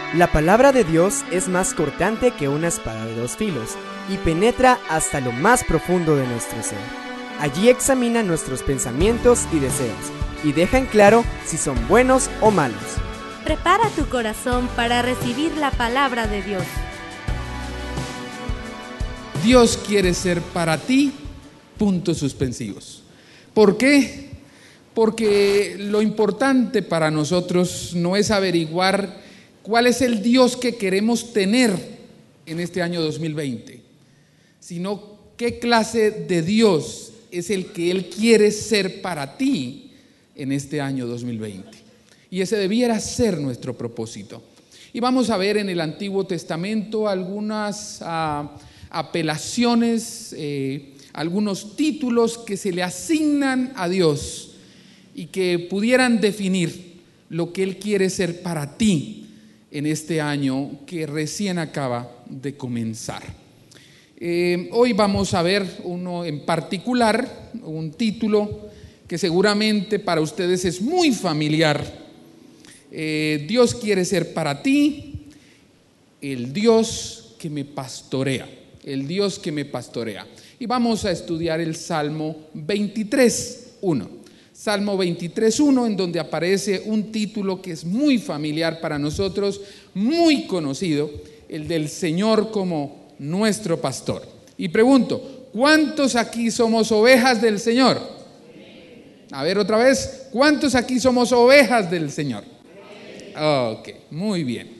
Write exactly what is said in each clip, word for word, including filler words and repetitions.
La palabra de Dios es más cortante que una espada de dos filos y penetra hasta lo más profundo de nuestro ser. Allí examina nuestros pensamientos y deseos y deja en claro si son buenos o malos. Prepara tu corazón para recibir la palabra de Dios. Dios quiere ser para ti puntos suspensivos. ¿Por qué? Porque lo importante para nosotros no es averiguar cuál es el Dios que queremos tener en este año dos mil veinte, sino qué clase de Dios es el que Él quiere ser para ti en este año dos mil veinte. Y ese debiera ser nuestro propósito. Y vamos a ver en el Antiguo Testamento algunas uh, apelaciones, eh, algunos títulos que se le asignan a Dios y que pudieran definir lo que Él quiere ser para ti en este año que recién acaba de comenzar. Eh, hoy vamos a ver uno en particular, un título que seguramente para ustedes es muy familiar. Eh, Dios quiere ser para ti el Dios que me pastorea, el Dios que me pastorea. Y vamos a estudiar el Salmo veintitrés, uno. Salmo veintitrés, uno, en donde aparece un título que es muy familiar para nosotros, muy conocido, el del Señor como nuestro pastor. Y pregunto, ¿cuántos aquí somos ovejas del Señor? A ver otra vez, ¿cuántos aquí somos ovejas del Señor? Ok, muy bien.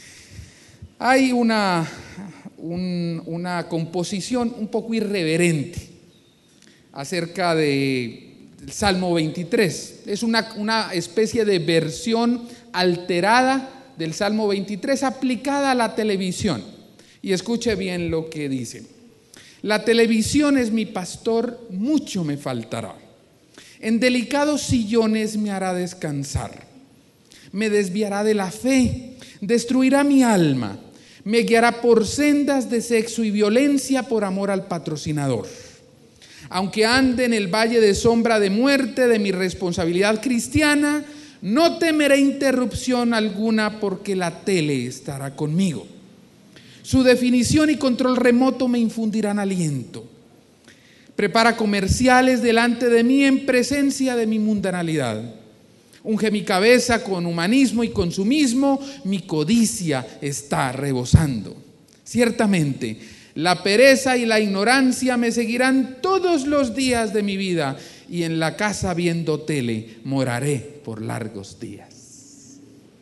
Hay una, un, una composición un poco irreverente acerca de el Salmo veintitrés. Es una, una especie de versión alterada del Salmo veintitrés aplicada a la televisión. Y escuche bien lo que dice. La televisión es mi pastor, mucho me faltará. En delicados sillones me hará descansar. Me desviará de la fe, destruirá mi alma. Me guiará por sendas de sexo y violencia por amor al patrocinador. Aunque ande en el valle de sombra de muerte de mi responsabilidad cristiana, no temeré interrupción alguna porque la tele estará conmigo. Su definición y control remoto me infundirán aliento. Prepara comerciales delante de mí en presencia de mi mundanalidad. Unge mi cabeza con humanismo y consumismo, mi codicia está rebosando. Ciertamente, la pereza y la ignorancia me seguirán todos los días de mi vida y en la casa viendo tele moraré por largos días.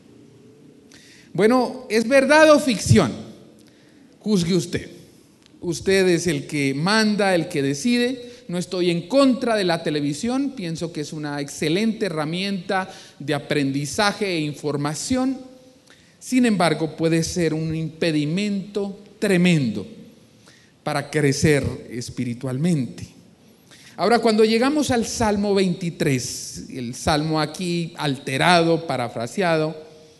Bueno, ¿es verdad o ficción? Juzgue usted. Usted es el que manda, el que decide. No estoy en contra de la televisión. Pienso que es una excelente herramienta de aprendizaje e información. Sin embargo, puede ser un impedimento tremendo para crecer espiritualmente. Ahora, cuando llegamos al Salmo veintitrés, el Salmo aquí alterado, parafraseado,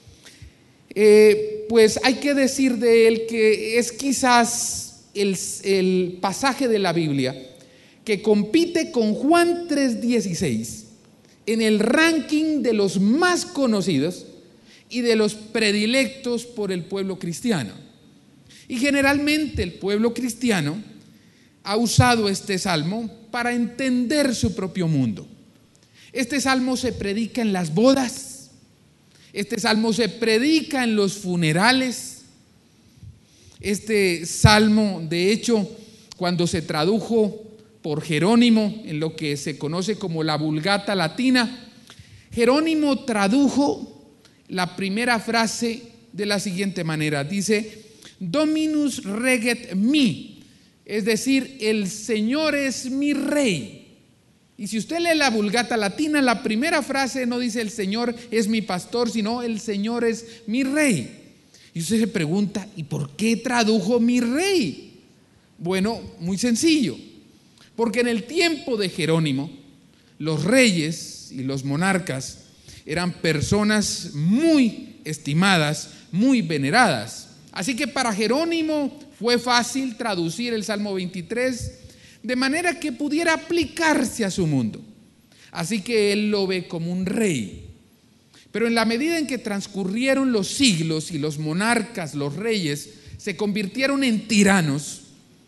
eh, pues hay que decir de él que es quizás el, el pasaje de la Biblia que compite con Juan tres dieciséis en el ranking de los más conocidos y de los predilectos por el pueblo cristiano. Y generalmente el pueblo cristiano ha usado este salmo para entender su propio mundo. Este salmo se predica en las bodas, este salmo se predica en los funerales. Este salmo, de hecho, cuando se tradujo por Jerónimo en lo que se conoce como la Vulgata Latina, Jerónimo tradujo la primera frase de la siguiente manera. Dice: Dominus reget mi, es decir, el Señor es mi rey. Y si usted lee la Vulgata Latina, la primera frase no dice el Señor es mi pastor, sino el Señor es mi rey. Y usted se pregunta, ¿y por qué tradujo mi rey? Bueno, muy sencillo, porque en el tiempo de Jerónimo, los reyes y los monarcas eran personas muy estimadas, muy veneradas. Así que para Jerónimo fue fácil traducir el Salmo veintitrés de manera que pudiera aplicarse a su mundo. Así que él lo ve como un rey. Pero en la medida en que transcurrieron los siglos y los monarcas, los reyes, se convirtieron en tiranos,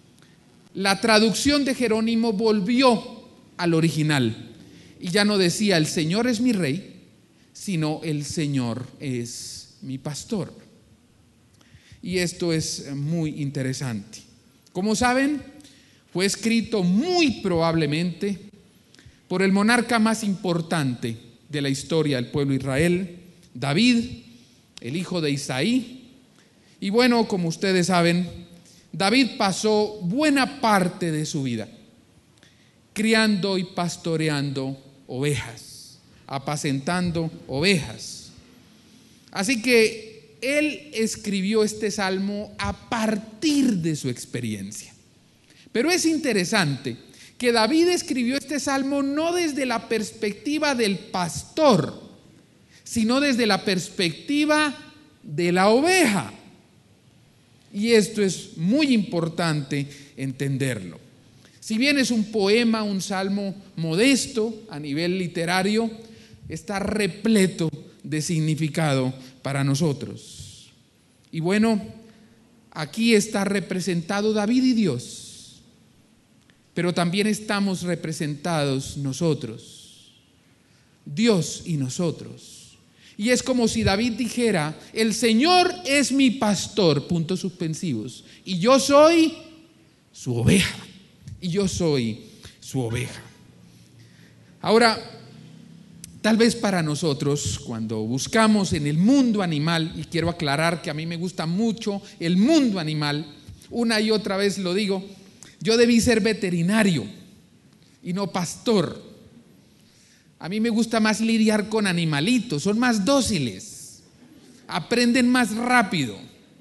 la traducción de Jerónimo volvió al original y ya no decía el Señor es mi rey, sino el Señor es mi pastor. Y esto es muy interesante. Como saben, fue escrito muy probablemente por el monarca más importante de la historia del pueblo de Israel, David, el hijo de Isaí. Y bueno, como ustedes saben, David pasó buena parte de su vida criando y pastoreando ovejas, apacentando ovejas. Así que él escribió este salmo a partir de su experiencia. Pero es interesante que David escribió este salmo no desde la perspectiva del pastor, sino desde la perspectiva de la oveja. Y esto es muy importante entenderlo. Si bien es un poema, un salmo modesto a nivel literario, está repleto de significado para nosotros. Y bueno, aquí está representado David y Dios, pero también estamos representados nosotros, Dios y nosotros. Y es como si David dijera, el Señor es mi pastor, puntos suspensivos, y yo soy su oveja, y yo soy su oveja. Ahora, tal vez para nosotros, cuando buscamos en el mundo animal, y quiero aclarar que a mí me gusta mucho el mundo animal, una y otra vez lo digo, yo debí ser veterinario y no pastor. A mí me gusta más lidiar con animalitos, son más dóciles, aprenden más rápido.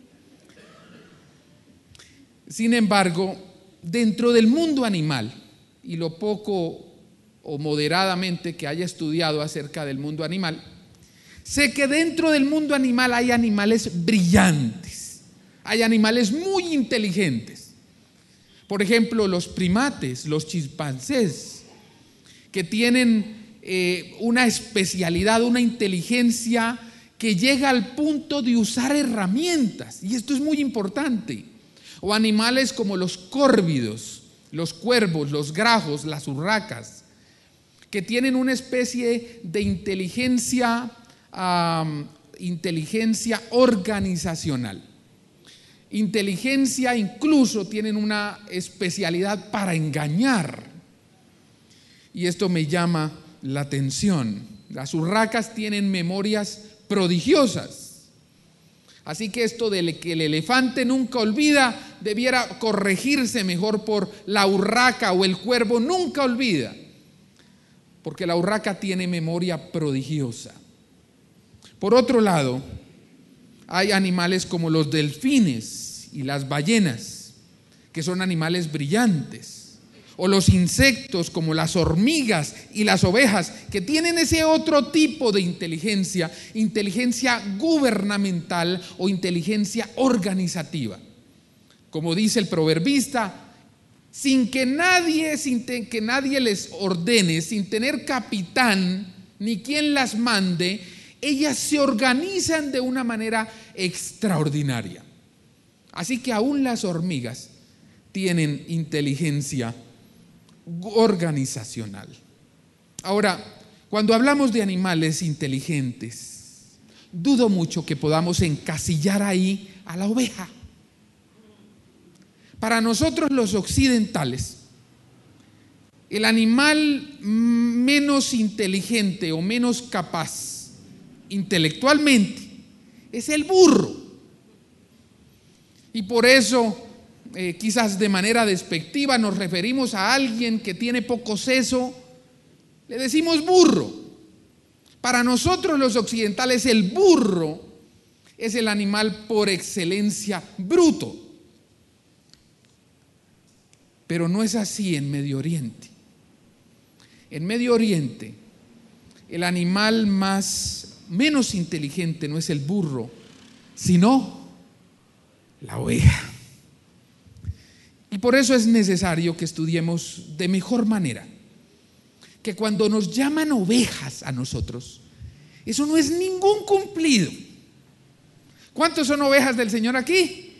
Sin embargo, dentro del mundo animal, y lo poco o moderadamente que haya estudiado acerca del mundo animal, sé que dentro del mundo animal hay animales brillantes, hay animales muy inteligentes. Por ejemplo, los primates, los chimpancés, que tienen eh, una especialidad, una inteligencia que llega al punto de usar herramientas, y esto es muy importante. O animales como los córvidos, los cuervos, los grajos, las urracas, que tienen una especie de inteligencia, um, inteligencia organizacional. Inteligencia, incluso tienen una especialidad para engañar. Y esto me llama la atención. Las urracas tienen memorias prodigiosas. Así que esto de que el elefante nunca olvida debiera corregirse mejor por la urraca, o el cuervo nunca olvida, porque la urraca tiene memoria prodigiosa. Por otro lado, hay animales como los delfines y las ballenas, que son animales brillantes, o los insectos como las hormigas y las ovejas, que tienen ese otro tipo de inteligencia, inteligencia gubernamental o inteligencia organizativa. Como dice el proverbista, sin que nadie, sin te, que nadie les ordene, sin tener capitán ni quien las mande, ellas se organizan de una manera extraordinaria. Así que aún las hormigas tienen inteligencia organizacional. Ahora, cuando hablamos de animales inteligentes, dudo mucho que podamos encasillar ahí a la oveja. Para nosotros los occidentales, el animal menos inteligente o menos capaz intelectualmente es el burro. Y por eso Eh, quizás de manera despectiva nos referimos a alguien que tiene poco seso, le decimos burro. Para nosotros los occidentales el burro es el animal por excelencia bruto, pero no es así en Medio Oriente. En Medio Oriente el animal más menos inteligente no es el burro, sino la oveja. Y por eso es necesario que estudiemos de mejor manera, que cuando nos llaman ovejas a nosotros, Eso no es ningún cumplido. ¿Cuántos son ovejas del Señor aquí?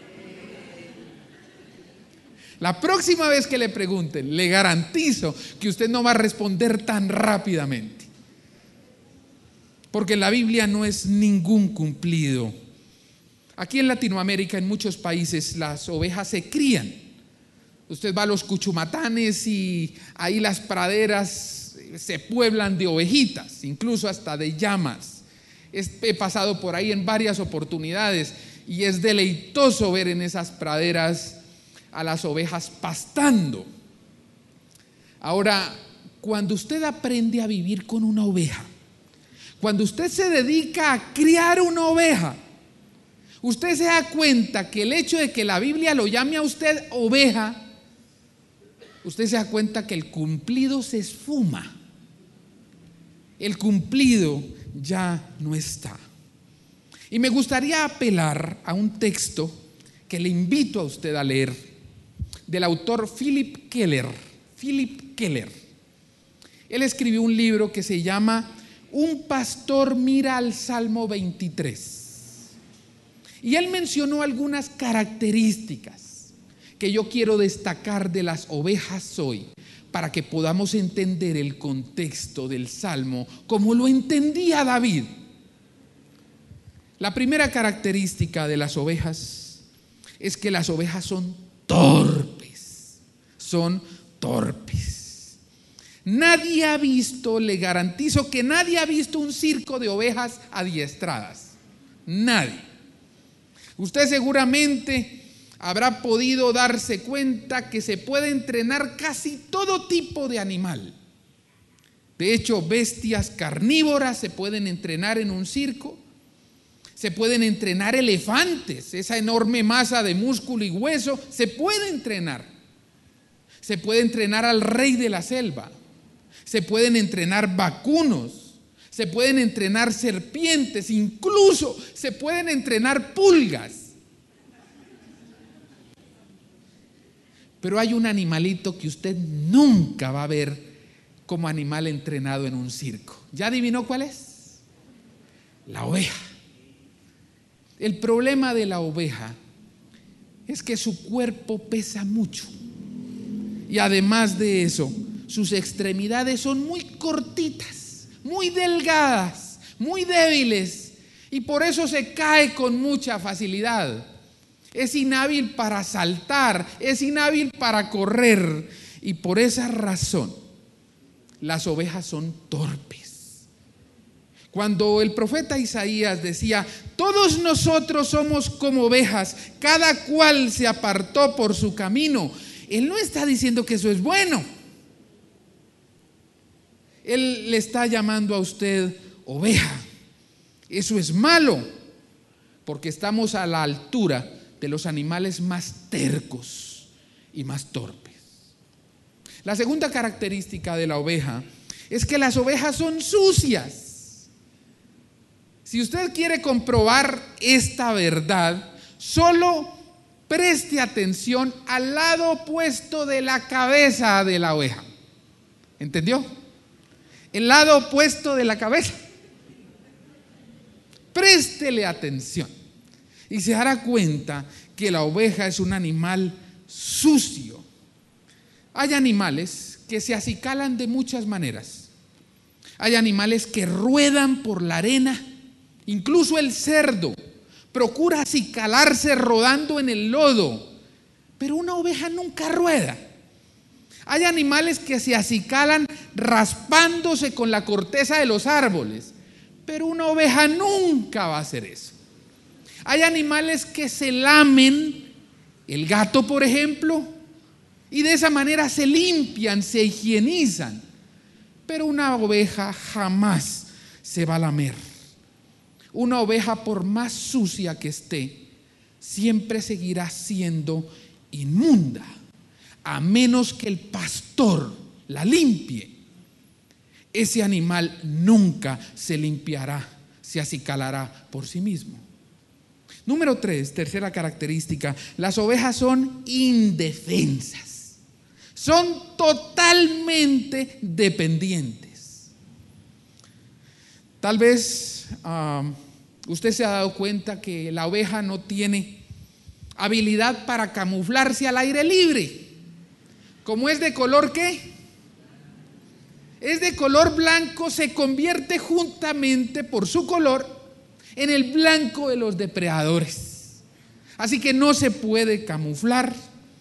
La próxima vez que le pregunten, le garantizo que usted no va a responder tan rápidamente. Porque la Biblia no es ningún cumplido. Aquí en Latinoamérica, en muchos países, las ovejas se crían. Usted va a los Cuchumatanes y ahí las praderas se pueblan de ovejitas, incluso hasta de llamas. He pasado por ahí en varias oportunidades y es deleitoso ver en esas praderas a las ovejas pastando. Ahora, cuando usted aprende a vivir con una oveja, cuando usted se dedica a criar una oveja, usted se da cuenta que el hecho de que la Biblia lo llame a usted oveja, usted se da cuenta que el cumplido se esfuma. El cumplido ya no está. Y me gustaría apelar a un texto que le invito a usted a leer, del autor Philip Keller. Philip Keller. Él escribió un libro que se llama Un pastor mira al Salmo veintitrés. Y él mencionó algunas características que yo quiero destacar de las ovejas hoy, para que podamos entender el contexto del Salmo como lo entendía David. La primera característica de las ovejas es que las ovejas son torpes, son torpes. Nadie ha visto, le garantizo que nadie ha visto un circo de ovejas adiestradas. Nadie. Usted seguramente habrá podido darse cuenta que se puede entrenar casi todo tipo de animal. De hecho, bestias carnívoras se pueden entrenar en un circo. Se pueden entrenar elefantes, esa enorme masa de músculo y hueso, se puede entrenar. Se puede entrenar al rey de la selva. Se pueden entrenar vacunos. Se pueden entrenar serpientes, incluso se pueden entrenar pulgas. Pero hay un animalito que usted nunca va a ver como animal entrenado en un circo. ¿Ya adivinó cuál es? La oveja. El problema de la oveja es que su cuerpo pesa mucho. Y además de eso, sus extremidades son muy cortitas, muy delgadas, muy débiles. Y por eso se cae con mucha facilidad. Es inhábil para saltar, es inhábil para correr. Y por esa razón, las ovejas son torpes. Cuando el profeta Isaías decía, todos nosotros somos como ovejas, cada cual se apartó por su camino, él no está diciendo que eso es bueno. Él le está llamando a usted oveja. Eso es malo, porque estamos a la altura de los animales más tercos y más torpes. La segunda característica de la oveja es que las ovejas son sucias. Si usted quiere comprobar esta verdad, solo preste atención al lado opuesto de la cabeza de la oveja. ¿Entendió? El lado opuesto de la cabeza. Préstele atención y se dará cuenta que la oveja es un animal sucio. Hay animales que se acicalan de muchas maneras. Hay animales que ruedan por la arena. Incluso el cerdo procura acicalarse rodando en el lodo, pero una oveja nunca rueda. Hay animales que se acicalan raspándose con la corteza de los árboles, pero una oveja nunca va a hacer eso. Hay animales que se lamen, el gato por ejemplo, y de esa manera se limpian, se higienizan, pero una oveja jamás se va a lamer. Una oveja, por más sucia que esté, siempre seguirá siendo inmunda, a menos que el pastor la limpie. Ese animal nunca se limpiará, se acicalará por sí mismo. Número tres, tercera característica, las ovejas son indefensas, son totalmente dependientes. Tal vez uh, usted se ha dado cuenta que la oveja no tiene habilidad para camuflarse al aire libre. Como es de color, ¿qué? Es de color blanco, se convierte juntamente por su color en el blanco de los depredadores. Así que no se puede camuflar.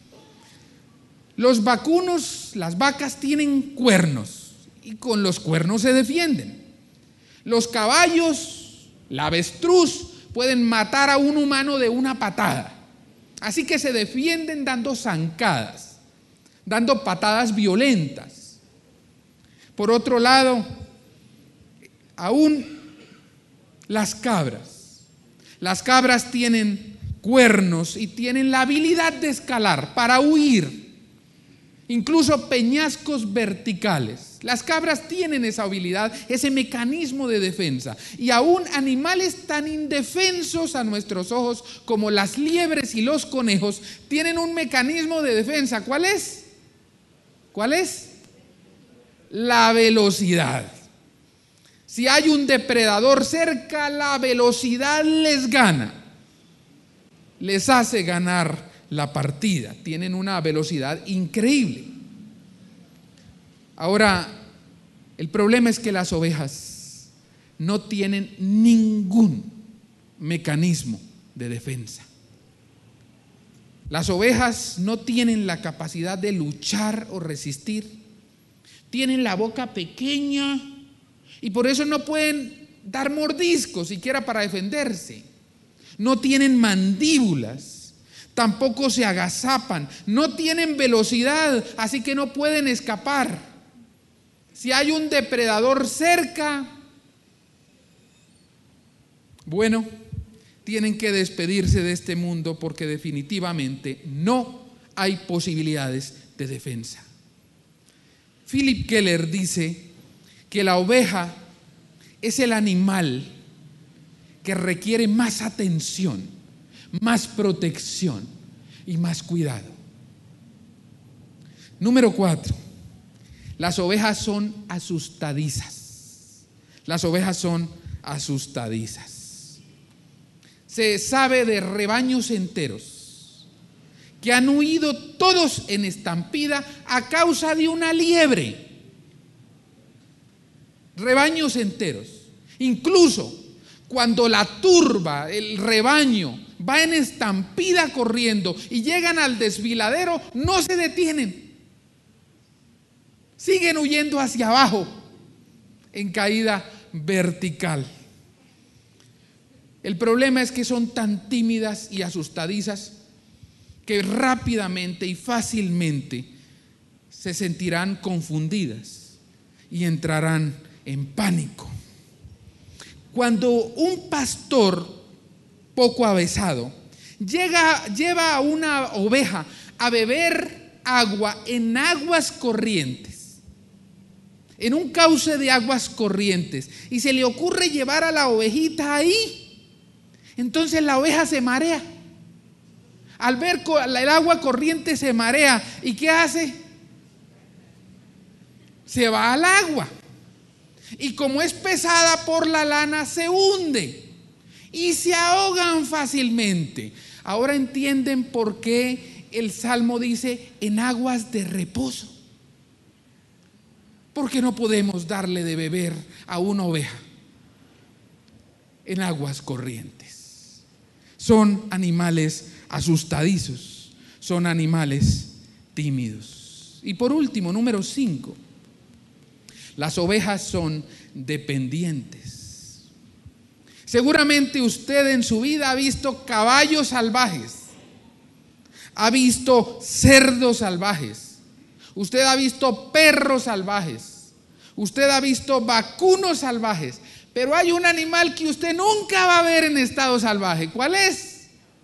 Los vacunos, las vacas tienen cuernos y con los cuernos se defienden. Los caballos, la avestruz, pueden matar a un humano de una patada. Así que se defienden dando zancadas, dando patadas violentas. Por otro lado, aún las cabras. Las cabras tienen cuernos y tienen la habilidad de escalar para huir, incluso peñascos verticales. Las cabras tienen esa habilidad, ese mecanismo de defensa. Y aún animales tan indefensos a nuestros ojos como las liebres y los conejos tienen un mecanismo de defensa. ¿Cuál es? ¿Cuál es? La velocidad. Si hay un depredador cerca, la velocidad les gana. Les hace ganar la partida. Tienen una velocidad increíble. Ahora, el problema es que las ovejas no tienen ningún mecanismo de defensa. Las ovejas no tienen la capacidad de luchar o resistir. Tienen la boca pequeña y por eso no pueden dar mordiscos siquiera para defenderse. No tienen mandíbulas, tampoco se agazapan, no tienen velocidad, así que no pueden escapar. Si hay un depredador cerca, bueno, tienen que despedirse de este mundo porque definitivamente no hay posibilidades de defensa. Philip Keller dice que la oveja es el animal que requiere más atención, más protección y más cuidado. Número cuatro, las ovejas son asustadizas. Las ovejas son asustadizas. Se sabe de rebaños enteros que han huido todos en estampida a causa de una liebre. Rebaños enteros. Incluso cuando la turba, el rebaño, va en estampida corriendo y llegan al desfiladero, no se detienen. Siguen huyendo hacia abajo en caída vertical. El problema es que son tan tímidas y asustadizas que rápidamente y fácilmente se sentirán confundidas y entrarán en pánico. Cuando un pastor poco avesado llega, lleva a una oveja a beber agua en aguas corrientes, en un cauce de aguas corrientes, y se le ocurre llevar a la ovejita ahí, entonces la oveja se marea. Al ver el agua corriente se marea. ¿Y qué hace? Se va al agua. Y como es pesada por la lana, se hunde. Y se ahogan fácilmente. Ahora entienden por qué el Salmo dice en aguas de reposo. Porque no podemos darle de beber a una oveja en aguas corrientes. Son animales asustadizos, son animales tímidos. Y por último, número cinco, las ovejas son dependientes. Seguramente usted en su vida ha visto caballos salvajes, ha visto cerdos salvajes, usted ha visto perros salvajes, usted ha visto vacunos salvajes, pero hay un animal que usted nunca va a ver en estado salvaje. ¿Cuál es?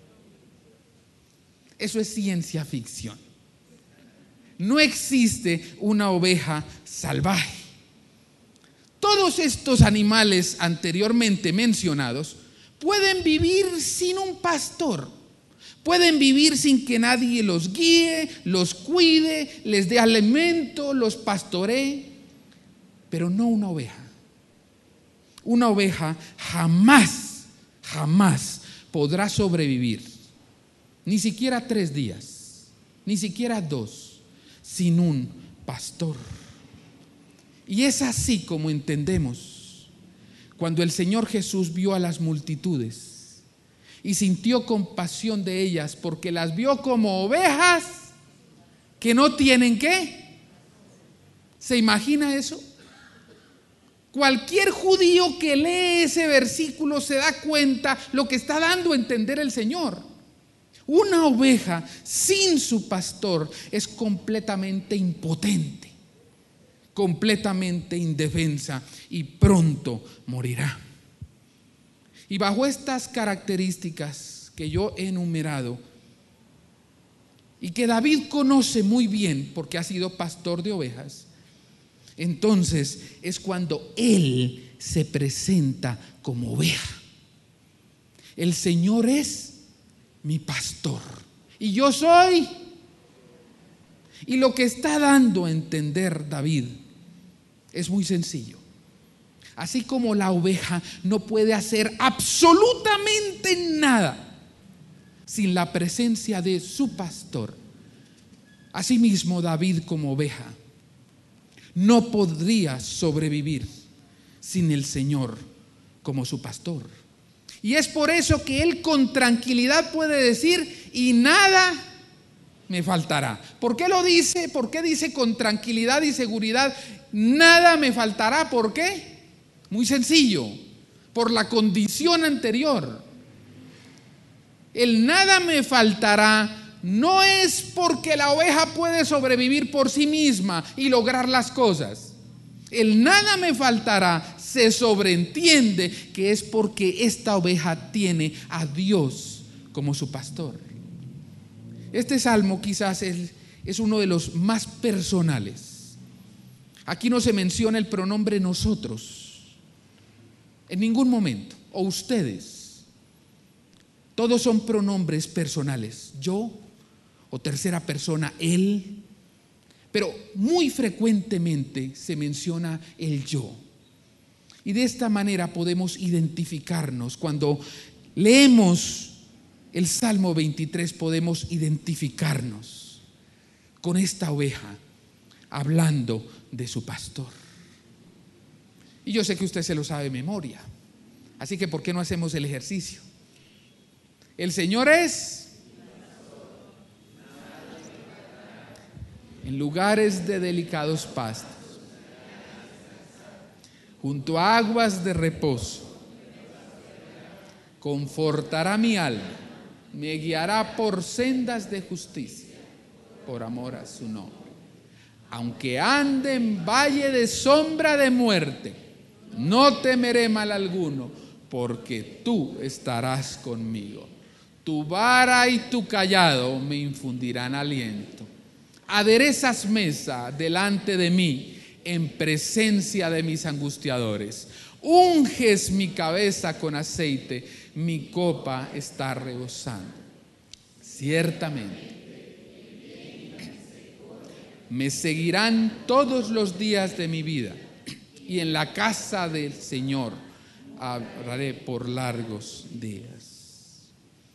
Eso es ciencia ficción. No existe una oveja salvaje. Todos estos animales anteriormente mencionados pueden vivir sin un pastor, pueden vivir sin que nadie los guíe, los cuide, les dé alimento, los pastoree, pero no una oveja. una oveja jamás, jamás podrá sobrevivir, ni siquiera tres días, ni siquiera dos, sin un pastor. Y es así como entendemos cuando el Señor Jesús vio a las multitudes y sintió compasión de ellas porque las vio como ovejas que no tienen ¿qué? ¿Se imagina eso? Cualquier judío que lee ese versículo se da cuenta lo que está dando a entender el Señor. Una oveja sin su pastor es completamente impotente, completamente indefensa y pronto morirá. Y bajo estas características que yo he enumerado y que David conoce muy bien porque ha sido pastor de ovejas, entonces es cuando Él se presenta como oveja. El Señor es mi pastor y yo soy. Y lo que está dando a entender David es muy sencillo. Así como la oveja no puede hacer absolutamente nada sin la presencia de su pastor, asimismo David como oveja no podría sobrevivir sin el Señor como su pastor. Y es por eso que él con tranquilidad puede decir, y nada me faltará. ¿Por qué lo dice? ¿Por qué dice con tranquilidad y seguridad, nada me faltará? ¿Por qué? Muy sencillo, por la condición anterior. El nada me faltará no es porque la oveja puede sobrevivir por sí misma y lograr las cosas. El nada me faltará se sobreentiende que es porque esta oveja tiene a Dios como su pastor. Este salmo quizás es, es uno de los más personales. Aquí no se menciona el pronombre nosotros en ningún momento, o ustedes. Todos son pronombres personales, yo o tercera persona, él, pero muy frecuentemente se menciona el yo. Y de esta manera podemos identificarnos. Cuando leemos el Salmo veintitrés podemos identificarnos con esta oveja hablando de su pastor. Y yo sé que usted se lo sabe de memoria, así que ¿por qué no hacemos el ejercicio? El Señor es en lugares de delicados pastos, junto a aguas de reposo, confortará mi alma, me guiará por sendas de justicia, por amor a su nombre. Aunque ande en valle de sombra de muerte, no temeré mal alguno, porque tú estarás conmigo. Tu vara y tu cayado me infundirán aliento. Aderezas mesa delante de mí en presencia de mis angustiadores. Unges mi cabeza con aceite, mi copa está rebosando. Ciertamente me seguirán todos los días de mi vida, y en la casa del Señor habré por largos días.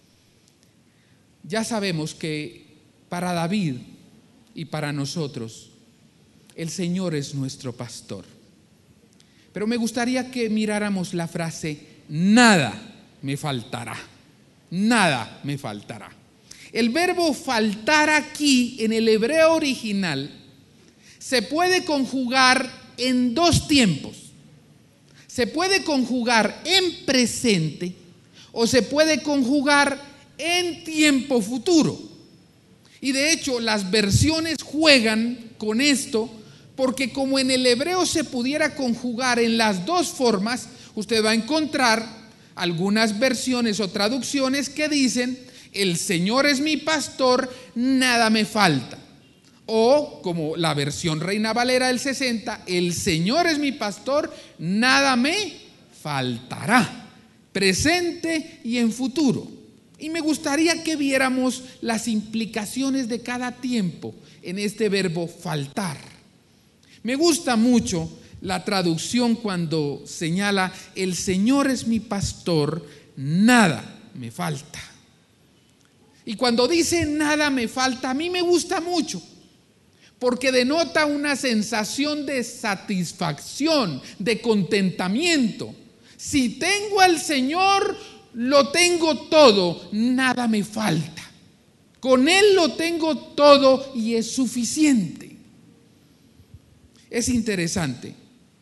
Ya sabemos que para David y para nosotros el Señor es nuestro pastor. Pero me gustaría que miráramos la frase nada me faltará. Nada me faltará. El verbo faltar aquí en el hebreo original se puede conjugar en dos tiempos. Se puede conjugar en presente o se puede conjugar en tiempo futuro. Y de hecho las versiones juegan con esto porque como en el hebreo se pudiera conjugar en las dos formas, usted va a encontrar algunas versiones o traducciones que dicen: el Señor es mi pastor, nada me falta. O como la versión Reina Valera del sesenta, el Señor es mi pastor, nada me faltará, presente y en futuro. Y me gustaría que viéramos las implicaciones de cada tiempo en este verbo faltar. Me gusta mucho la traducción cuando señala: el Señor es mi pastor, nada me falta. Y cuando dice nada me falta, a mí me gusta mucho, porque denota una sensación de satisfacción, de contentamiento. Si tengo al Señor, lo tengo todo, nada me falta. Con Él lo tengo todo y es suficiente. Es interesante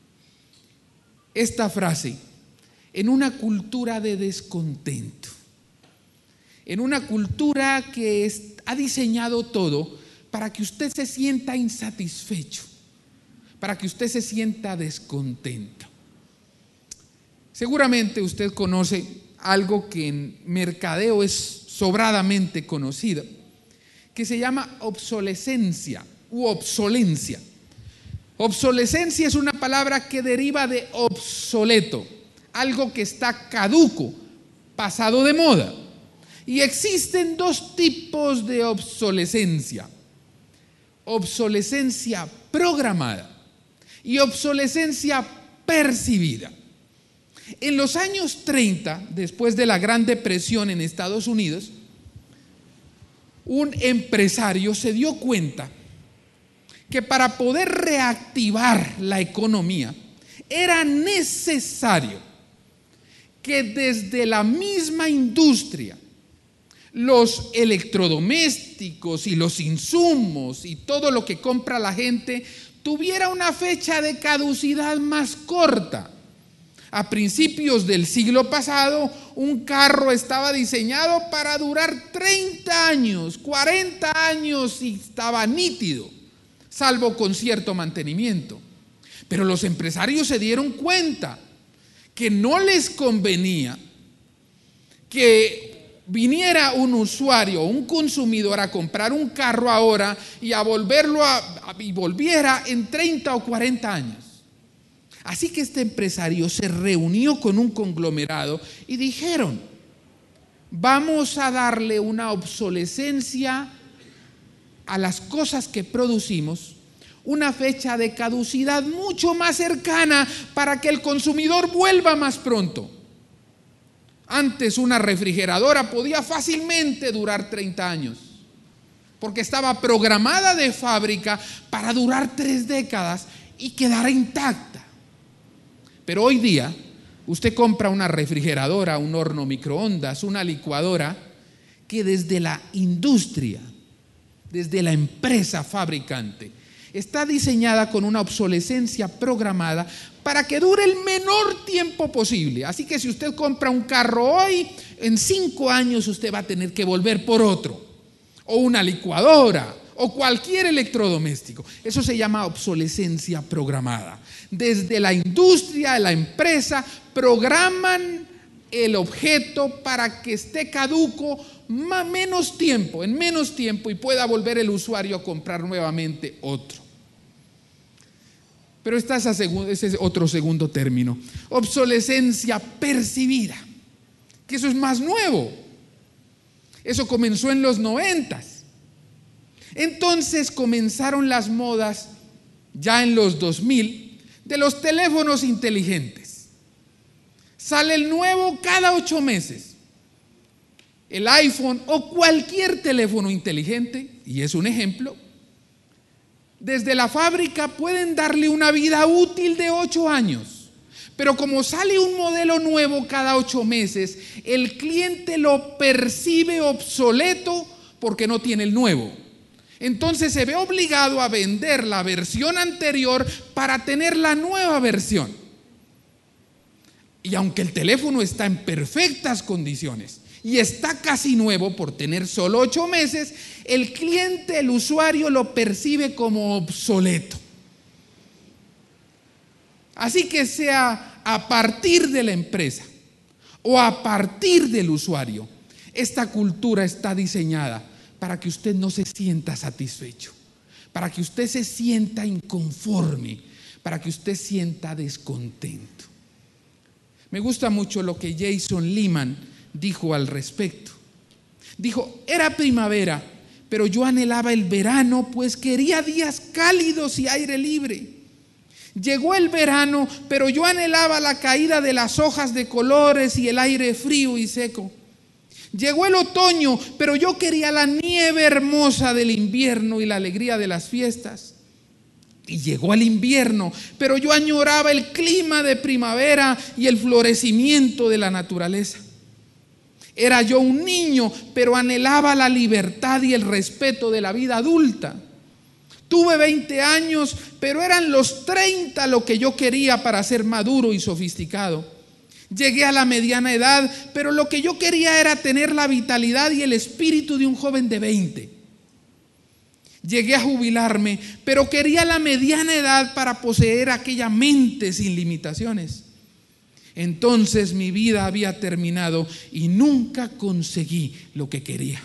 esta frase en una cultura de descontento, en una cultura que es, ha diseñado todo para que usted se sienta insatisfecho, para que usted se sienta descontento. Seguramente usted conoce algo que en mercadeo es sobradamente conocido, que se llama obsolescencia u obsolencia. Obsolescencia es una palabra que deriva de obsoleto, algo que está caduco, pasado de moda. Y existen dos tipos de obsolescencia: obsolescencia programada y obsolescencia percibida. En los años treinta, después de la Gran Depresión en Estados Unidos, un empresario se dio cuenta que para poder reactivar la economía era necesario que desde la misma industria los electrodomésticos y los insumos y todo lo que compra la gente tuviera una fecha de caducidad más corta. A principios del siglo pasado, un carro estaba diseñado para durar treinta años, cuarenta años y estaba nítido, salvo con cierto mantenimiento. Pero los empresarios se dieron cuenta que no les convenía que viniera un usuario, un consumidor a comprar un carro ahora y a volverlo a, a, y volviera en treinta o cuarenta años. Así que este empresario se reunió con un conglomerado y dijeron: vamos a darle una obsolescencia a las cosas que producimos, una fecha de caducidad mucho más cercana para que el consumidor vuelva más pronto. Antes una refrigeradora podía fácilmente durar treinta años, porque estaba programada de fábrica para durar tres décadas y quedara intacta. Pero hoy día usted compra una refrigeradora, un horno microondas, una licuadora, que desde la industria, desde la empresa fabricante, está diseñada con una obsolescencia programada para que dure el menor tiempo posible. Así que si usted compra un carro hoy, en cinco años usted va a tener que volver por otro, o una licuadora, o cualquier electrodoméstico. Eso se llama obsolescencia programada. Desde la industria, la empresa, programan el objeto para que esté caduco más, menos tiempo, en menos tiempo, y pueda volver el usuario a comprar nuevamente otro. Pero está esa segu- ese es otro segundo término, obsolescencia percibida, que eso es más nuevo. Eso comenzó en los noventas. Entonces comenzaron las modas ya en los dos mil de los teléfonos inteligentes. Sale el nuevo cada ocho meses. El iPhone o cualquier teléfono inteligente, y es un ejemplo, desde la fábrica pueden darle una vida útil de ocho años. Pero como sale un modelo nuevo cada ocho meses, el cliente lo percibe obsoleto porque no tiene el nuevo. Entonces se ve obligado a vender la versión anterior para tener la nueva versión. Y aunque el teléfono está en perfectas condiciones y está casi nuevo por tener solo ocho meses, el cliente, el usuario, lo percibe como obsoleto. Así que sea a partir de la empresa o a partir del usuario, esta cultura está diseñada para que usted no se sienta satisfecho, para que usted se sienta inconforme, para que usted sienta descontento. Me gusta mucho lo que Jason Lehman dijo al respecto. Dijo: era primavera, pero yo anhelaba el verano, pues quería días cálidos y aire libre. Llegó el verano, pero yo anhelaba la caída de las hojas de colores y el aire frío y seco. Llegó el otoño, pero yo quería la nieve hermosa del invierno y la alegría de las fiestas. Y llegó el invierno, pero yo añoraba el clima de primavera y el florecimiento de la naturaleza. Era yo un niño, pero anhelaba la libertad y el respeto de la vida adulta. Tuve veinte años, pero eran los treinta lo que yo quería para ser maduro y sofisticado. Llegué a la mediana edad, pero lo que yo quería era tener la vitalidad y el espíritu de un joven de veinte. Llegué a jubilarme, pero quería la mediana edad para poseer aquella mente sin limitaciones. Entonces mi vida había terminado y nunca conseguí lo que quería.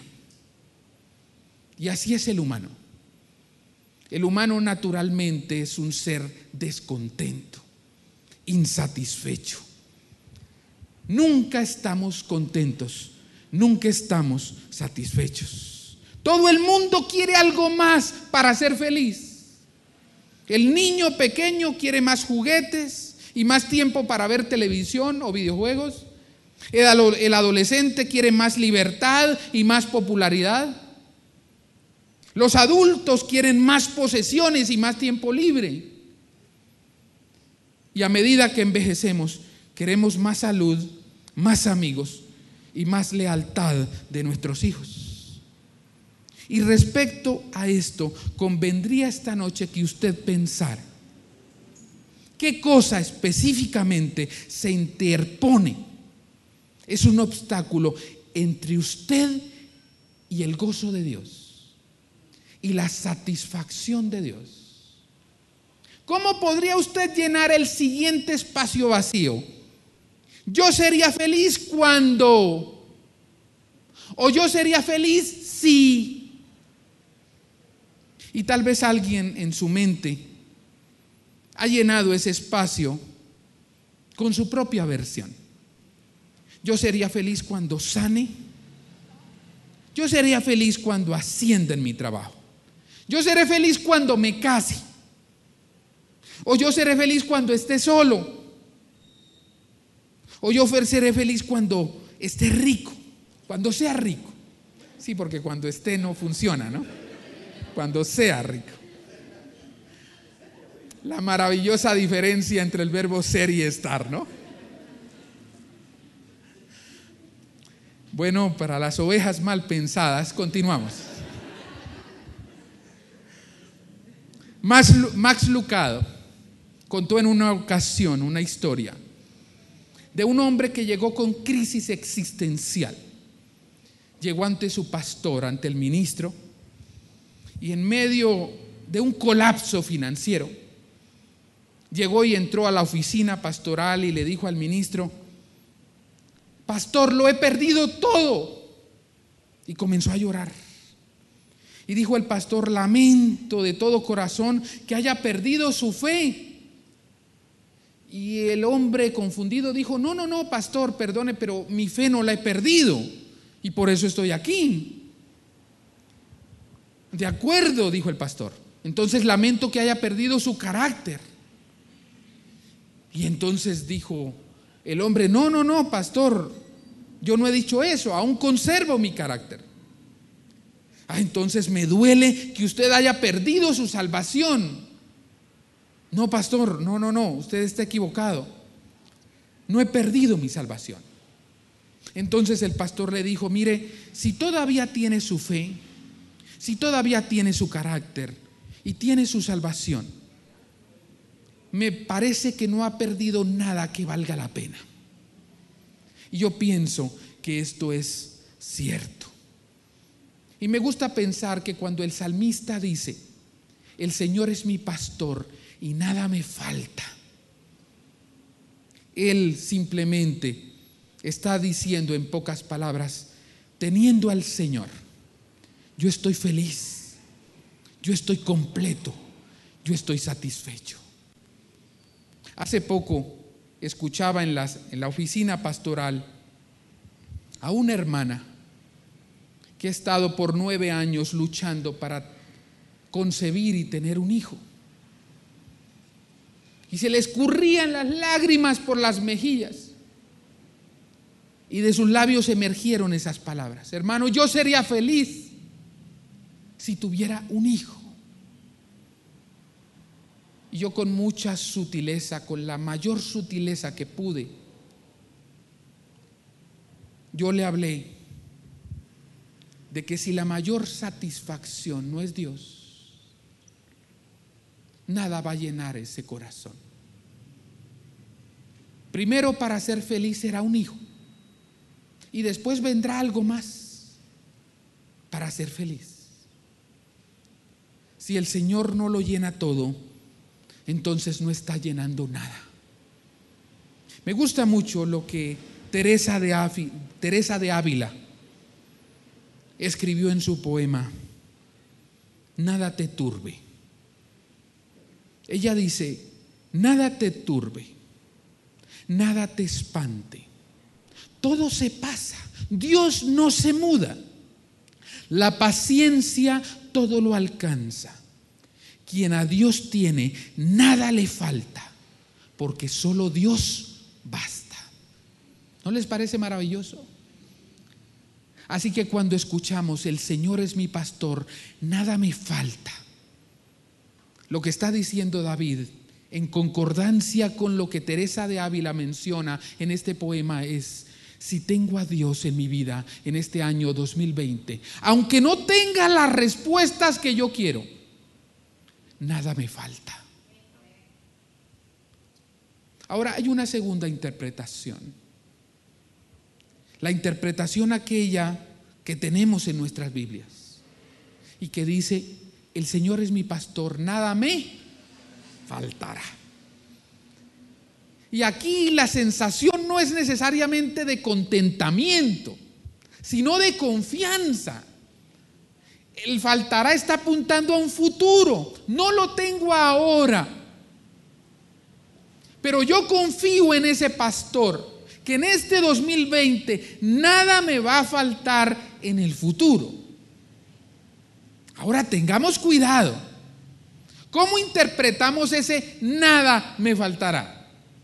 Y así es el humano. El humano naturalmente es un ser descontento, insatisfecho. Nunca estamos contentos, nunca estamos satisfechos. Todo el mundo quiere algo más para ser feliz. El niño pequeño quiere más juguetes y más tiempo para ver televisión o videojuegos. El adolescente quiere más libertad y más popularidad. Los adultos quieren más posesiones y más tiempo libre. Y a medida que envejecemos, queremos más salud, más amigos y más lealtad de nuestros hijos. Y respecto a esto, convendría esta noche que usted pensara qué cosa específicamente se interpone, es un obstáculo entre usted y el gozo de Dios y la satisfacción de Dios. ¿Cómo podría usted llenar el siguiente espacio vacío? Yo sería feliz cuando, o yo sería feliz si. Y tal vez alguien en su mente ha llenado ese espacio con su propia versión. Yo sería feliz cuando sane. Yo sería feliz cuando ascienda en mi trabajo. Yo seré feliz cuando me case. O yo seré feliz cuando esté solo. O yo seré feliz cuando esté rico, cuando sea rico. Sí, porque cuando esté no funciona, ¿no? Cuando sea rico. La maravillosa diferencia entre el verbo ser y estar, ¿no? Bueno, para las ovejas mal pensadas, continuamos. Max, Max Lucado contó en una ocasión una historia de un hombre que llegó con crisis existencial. Llegó ante su pastor, ante el ministro, y en medio de un colapso financiero, llegó y entró a la oficina pastoral y le dijo al ministro: pastor, lo he perdido todo. Y comenzó a llorar. Y dijo el pastor: lamento de todo corazón que haya perdido su fe. Y el hombre confundido dijo: no, no, no, pastor, perdone, pero mi fe no la he perdido y por eso estoy aquí. De acuerdo, dijo el pastor, entonces lamento que haya perdido su carácter. Y entonces dijo el hombre: no, no, no, pastor, yo no he dicho eso, aún conservo mi carácter. Ah, entonces me duele que usted haya perdido su salvación. No, pastor, no, no, no, usted está equivocado. No he perdido mi salvación. Entonces el pastor le dijo: mire, si todavía tiene su fe, si todavía tiene su carácter y tiene su salvación, me parece que no ha perdido nada que valga la pena. Y yo pienso que esto es cierto. Y me gusta pensar que cuando el salmista dice: el Señor es mi pastor y nada me falta, él simplemente está diciendo en pocas palabras: teniendo al Señor, yo estoy feliz, yo estoy completo, yo estoy satisfecho. Hace poco escuchaba en, las, en la oficina pastoral a una hermana que ha estado por nueve años luchando para concebir y tener un hijo. y se le escurrían las lágrimas por las mejillas. Y de sus labios emergieron esas palabras: hermano, yo sería feliz si tuviera un hijo. Y yo, con mucha sutileza, con la mayor sutileza que pude, yo le hablé de que si la mayor satisfacción no es Dios, nada va a llenar ese corazón. Primero, para ser feliz será un hijo, y después vendrá algo más para ser feliz. Si el Señor no lo llena todo, entonces no está llenando nada. Me gusta mucho lo que Teresa de, Afi, Teresa de Ávila escribió en su poema Nada te turbe. Ella dice: nada te turbe, nada te espante, todo se pasa, Dios no se muda, la paciencia todo lo alcanza. Quien a Dios tiene, nada le falta, porque solo Dios basta. ¿No les parece maravilloso? Así que cuando escuchamos el Señor es mi pastor, nada me falta, lo que está diciendo David, en concordancia con lo que Teresa de Ávila menciona en este poema, es: si tengo a Dios en mi vida en este año dos mil veinte, aunque no tenga las respuestas que yo quiero, nada me falta. Ahora hay una segunda interpretación, la interpretación aquella que tenemos en nuestras Biblias y que dice: el Señor es mi pastor, nada me faltará. Y aquí la sensación no es necesariamente de contentamiento, sino de confianza. El faltará está apuntando a un futuro, no lo tengo ahora, pero yo confío en ese pastor, que en este dos mil veinte nada me va a faltar en el futuro. Ahora tengamos cuidado. ¿Cómo interpretamos ese nada me faltará?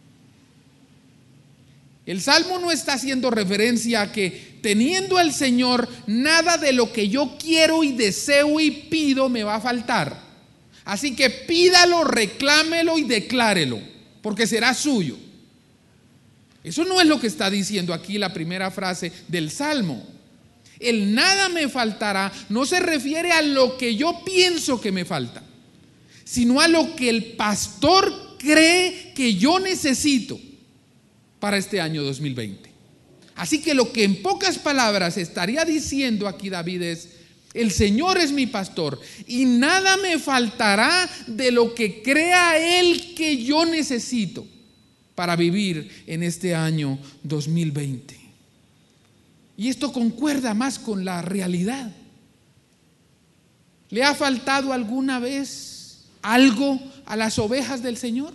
El Salmo no está haciendo referencia a que teniendo al Señor, nada de lo que yo quiero y deseo y pido me va a faltar. Así que pídalo, reclámelo y declárelo, porque será suyo. Eso no es lo que está diciendo aquí la primera frase del Salmo. El nada me faltará no se refiere a lo que yo pienso que me falta, sino a lo que el pastor cree que yo necesito para este año dos mil veinte. Así que lo que en pocas palabras estaría diciendo aquí David es: el Señor es mi pastor y nada me faltará de lo que crea Él que yo necesito para vivir en este año dos mil veinte. Y esto concuerda más con la realidad. ¿Le ha faltado alguna vez algo a las ovejas del Señor?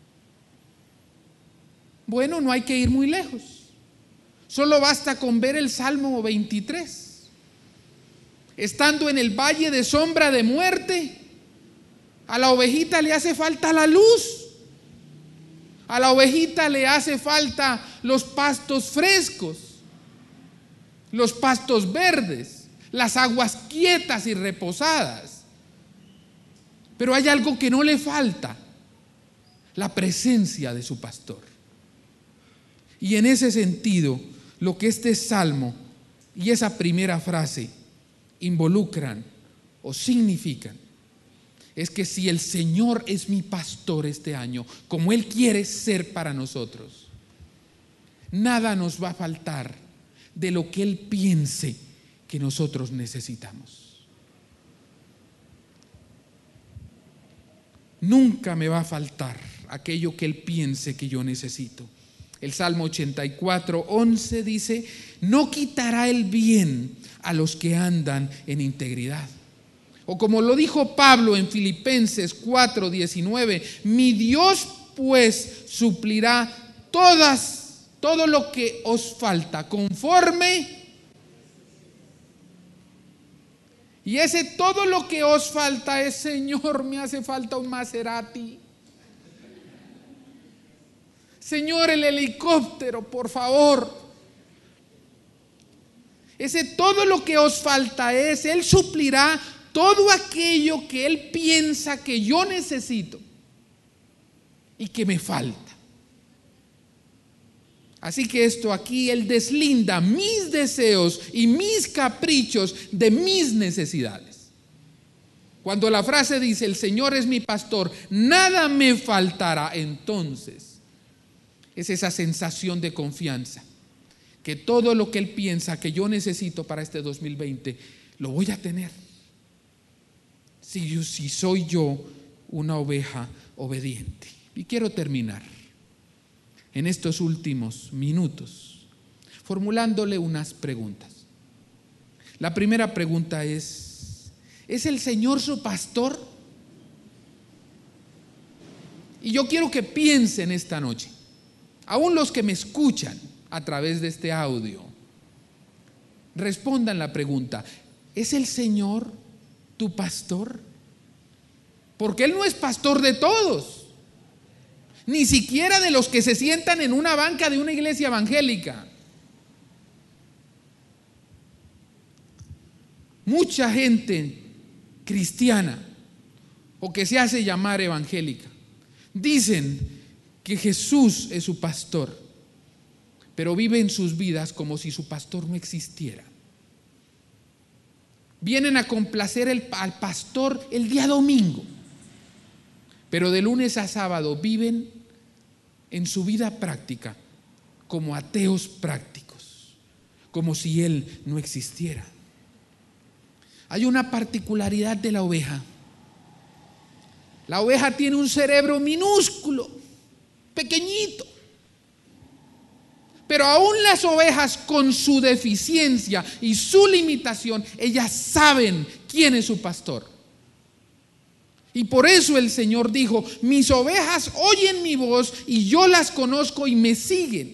Bueno, no hay que ir muy lejos. Solo basta con ver el Salmo veintitrés. Estando en el valle de sombra de muerte, a la ovejita le hace falta la luz. A la ovejita le hace falta los pastos frescos, los pastos verdes, las aguas quietas y reposadas. Pero hay algo que no le falta: la presencia de su pastor. Y en ese sentido, lo que este salmo y esa primera frase involucran o significan es que si el Señor es mi pastor este año, como Él quiere ser para nosotros, nada nos va a faltar de lo que Él piense que nosotros necesitamos. Nunca me va a faltar aquello que Él piense que yo necesito. El Salmo ochenta y cuatro, once dice: no quitará el bien a los que andan en integridad. O como lo dijo Pablo en Filipenses cuatro, diecinueve: mi Dios pues suplirá todas, todo lo que os falta conforme. Y ese todo lo que os falta es: Señor, me hace falta un Maserati. Señor, el helicóptero, por favor. Ese todo lo que os falta es, Él suplirá todo aquello que Él piensa que yo necesito y que me falta. Así que esto aquí, Él deslinda mis deseos y mis caprichos de mis necesidades. Cuando la frase dice, el Señor es mi pastor, nada me faltará, entonces es esa sensación de confianza, que todo lo que Él piensa que yo necesito para este dos mil veinte, lo voy a tener. Si, yo, si soy yo una oveja obediente. Y quiero terminar en estos últimos minutos formulándole unas preguntas. La primera pregunta es, ¿es el Señor su pastor? Y yo quiero que piensen esta noche, aún los que me escuchan a través de este audio, respondan la pregunta, ¿es el Señor tu pastor? Porque Él no es pastor de todos, ni siquiera de los que se sientan en una banca de una iglesia evangélica. Mucha gente cristiana o que se hace llamar evangélica dicen que Jesús es su pastor, pero viven sus vidas como si su pastor no existiera. Vienen a complacer el, al pastor el día domingo, pero de lunes a sábado viven en su vida práctica como ateos prácticos, como si Él no existiera. Hay una particularidad de la oveja. La oveja tiene un cerebro minúsculo, pequeñito. Pero aún las ovejas, con su deficiencia y su limitación, ellas saben quién es su pastor. Y por eso el Señor dijo, mis ovejas oyen mi voz y yo las conozco y me siguen.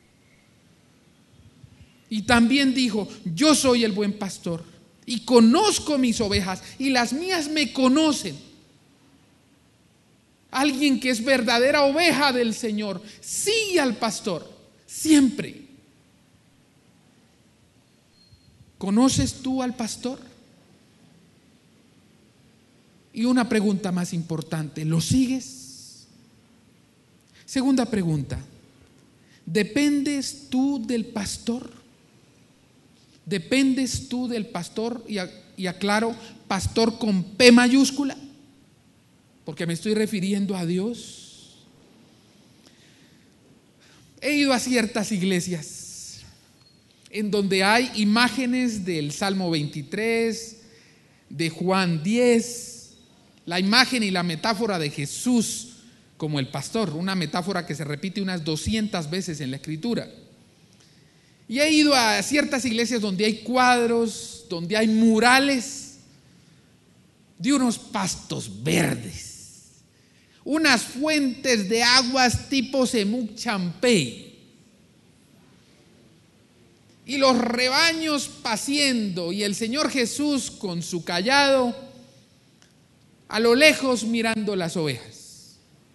Y también dijo, yo soy el buen pastor y conozco mis ovejas y las mías me conocen. Alguien que es verdadera oveja del Señor sigue al pastor siempre. ¿Conoces tú al pastor? Y una pregunta más importante, ¿lo sigues? Segunda pregunta, ¿dependes tú del pastor? ¿Dependes tú del pastor? Y, y aclaro, pastor con P mayúscula, porque me estoy refiriendo a Dios. He ido a ciertas iglesias en donde hay imágenes del Salmo veintitrés, de Juan diez, la imagen y la metáfora de Jesús como el pastor, una metáfora que se repite unas doscientas veces en la Escritura. Y he ido a ciertas iglesias donde hay cuadros, donde hay murales de unos pastos verdes, unas fuentes de aguas tipo Semuc Champey, y los rebaños paciendo, y el Señor Jesús con su cayado a lo lejos mirando las ovejas.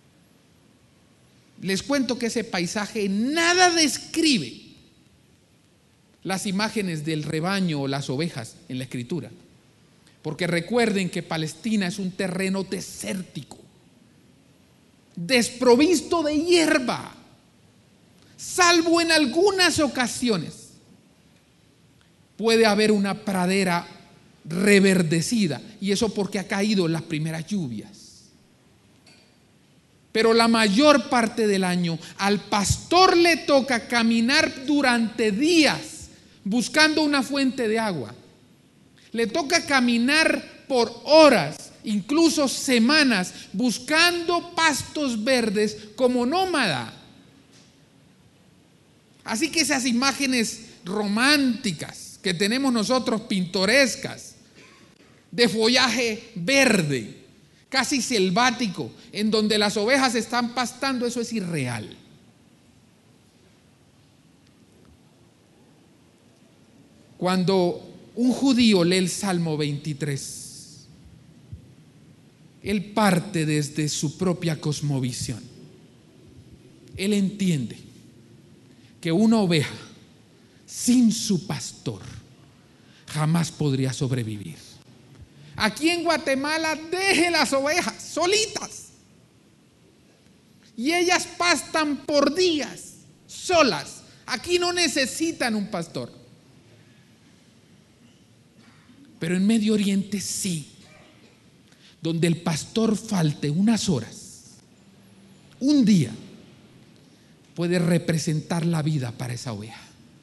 Les cuento que ese paisaje nada describe las imágenes del rebaño o las ovejas en la Escritura, porque recuerden que Palestina es un terreno desértico, desprovisto de hierba, salvo en algunas ocasiones puede haber una pradera reverdecida, y eso porque ha caído las primeras lluvias. Pero la mayor parte del año al pastor le toca caminar durante días buscando una fuente de agua. Le toca caminar por horas, incluso semanas, buscando pastos verdes como nómada. Así que esas imágenes románticas que tenemos nosotros, pintorescas, de follaje verde, casi selvático, en donde las ovejas están pastando, eso es irreal. Cuando un judío lee el Salmo veintitrés, él parte desde su propia cosmovisión. Él entiende que una oveja sin su pastor jamás podría sobrevivir. Aquí en Guatemala, deje las ovejas solitas y ellas pastan por días solas. Aquí no necesitan un pastor. Pero en Medio Oriente sí, donde el pastor falte unas horas, un día, puede representar la vida para esa oveja.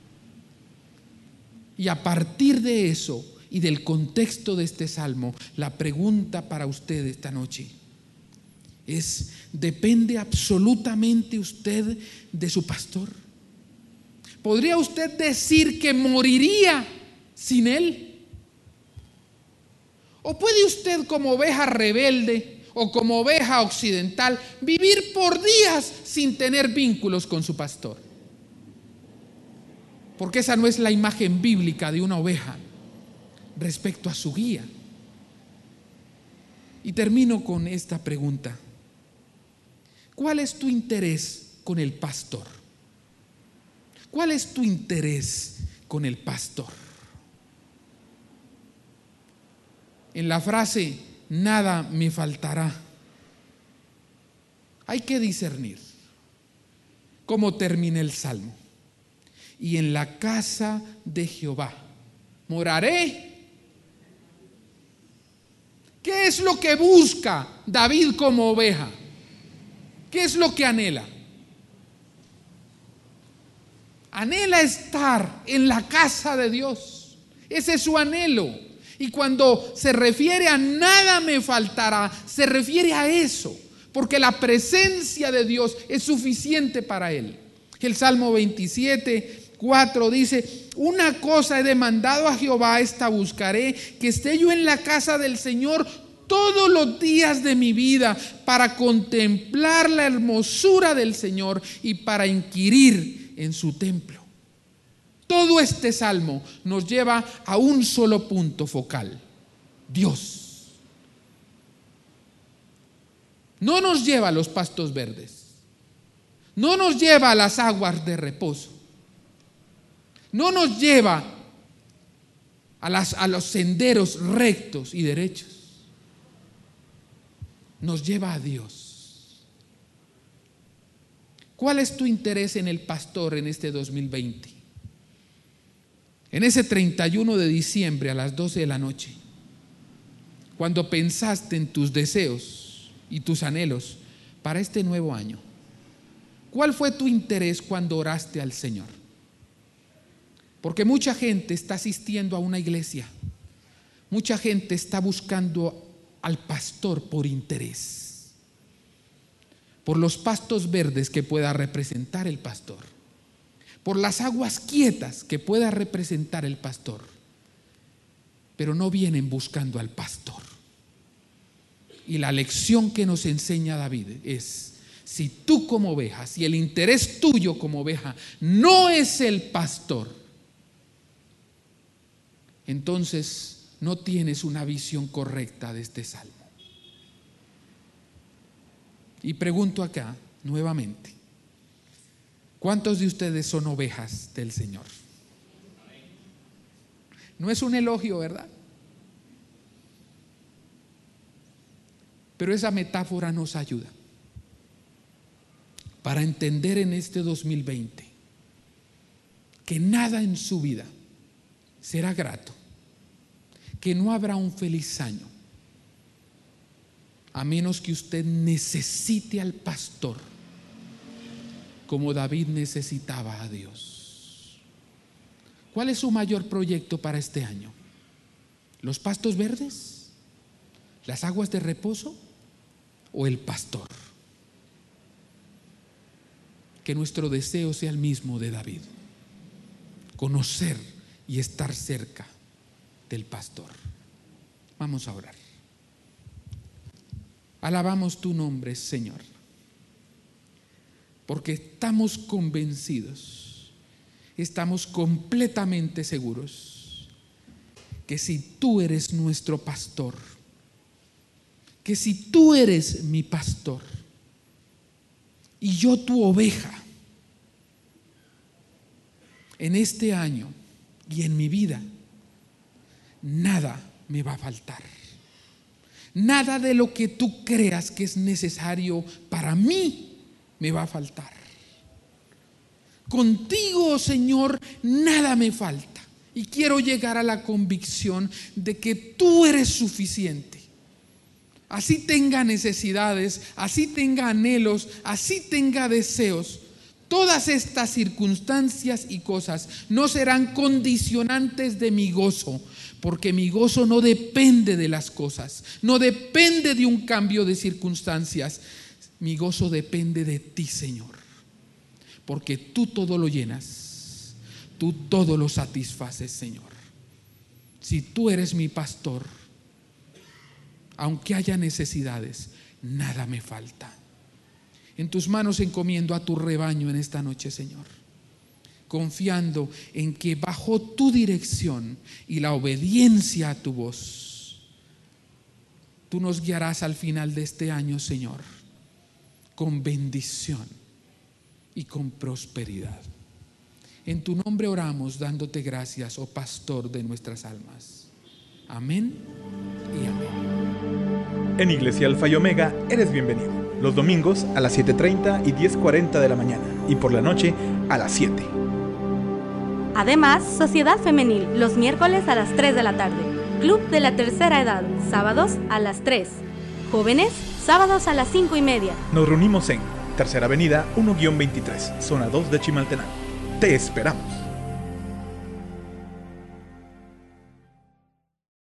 Y a partir de eso y del contexto de este salmo, la pregunta para usted esta noche es: ¿depende absolutamente usted de su pastor? ¿Podría usted decir que moriría sin él? ¿O puede usted, como oveja rebelde o como oveja occidental, vivir por días sin tener vínculos con su pastor? Porque esa no es la imagen bíblica de una oveja respecto a su guía. Y termino con esta pregunta: ¿cuál es tu interés con el pastor? ¿Cuál es tu interés con el pastor? En la frase "nada me faltará", hay que discernir cómo termina el salmo. Y en la casa de Jehová moraré. ¿Qué es lo que busca David como oveja? ¿Qué es lo que anhela? Anhela estar en la casa de Dios. Ese es su anhelo. Y cuando se refiere a nada me faltará, se refiere a eso, porque la presencia de Dios es suficiente para él. El Salmo veintisiete, cuatro dice: una cosa he demandado a Jehová, esta buscaré, que esté yo en la casa del Señor todos los días de mi vida, para contemplar la hermosura del Señor y para inquirir en su templo. Todo este salmo nos lleva a un solo punto focal: Dios. No nos lleva a los pastos verdes, no nos lleva a las aguas de reposo, no nos lleva a, las, a los senderos rectos y derechos, nos lleva a Dios. ¿Cuál es tu interés en el pastor en este dos mil veinte? En ese treinta y uno de diciembre a las doce de la noche, cuando pensaste en tus deseos y tus anhelos para este nuevo año, ¿cuál fue tu interés cuando oraste al Señor? Porque mucha gente está asistiendo a una iglesia, mucha gente está buscando al pastor por interés, por los pastos verdes que pueda representar el pastor, por las aguas quietas que pueda representar el pastor, pero no vienen buscando al pastor. Y la lección que nos enseña David es: si tú como oveja, si el interés tuyo como oveja no es el pastor, entonces no tienes una visión correcta de este salmo. Y pregunto acá nuevamente: ¿cuántos de ustedes son ovejas del Señor? No es un elogio, ¿verdad? Pero esa metáfora nos ayuda para entender en este dos mil veinte que nada en su vida será grato, que no habrá un feliz año a menos que usted necesite al pastor como David necesitaba a Dios. ¿Cuál es su mayor proyecto para este año? ¿Los pastos verdes? ¿Las aguas de reposo? ¿O el pastor? Que nuestro deseo sea el mismo de David: conocer y estar cerca del pastor. Vamos a orar. Alabamos tu nombre, Señor, porque estamos convencidos, estamos completamente seguros que si tú eres nuestro pastor, que si tú eres mi pastor y yo tu oveja. En este año y en mi vida, nada me va a faltar. Nada de lo que tú creas que es necesario para mí me va a faltar. Contigo, Señor, nada me falta. Y quiero llegar a la convicción de que tú eres suficiente. Así tenga necesidades, así tenga anhelos, así tenga deseos. Todas estas circunstancias y cosas no serán condicionantes de mi gozo, porque mi gozo no depende de las cosas, no depende de un cambio de circunstancias. Mi gozo depende de ti, Señor, porque tú todo lo llenas, tú todo lo satisfaces, Señor. Si tú eres mi pastor, aunque haya necesidades, nada me falta. En tus manos encomiendo a tu rebaño en esta noche, Señor, confiando en que bajo tu dirección y la obediencia a tu voz, tú nos guiarás al final de este año, Señor, con bendición y con prosperidad. En tu nombre oramos, dándote gracias, oh pastor de nuestras almas. Amén y amén. En Iglesia Alfa y Omega eres bienvenido. Los domingos a las siete treinta y diez cuarenta de la mañana y por la noche a las siete. Además, Sociedad Femenil, los miércoles a las tres de la tarde. Club de la Tercera Edad, sábados a las tres. Jóvenes, sábados a las cinco y media. Nos reunimos en Tercera Avenida uno guión veintitrés, zona dos de Chimaltenango. Te esperamos.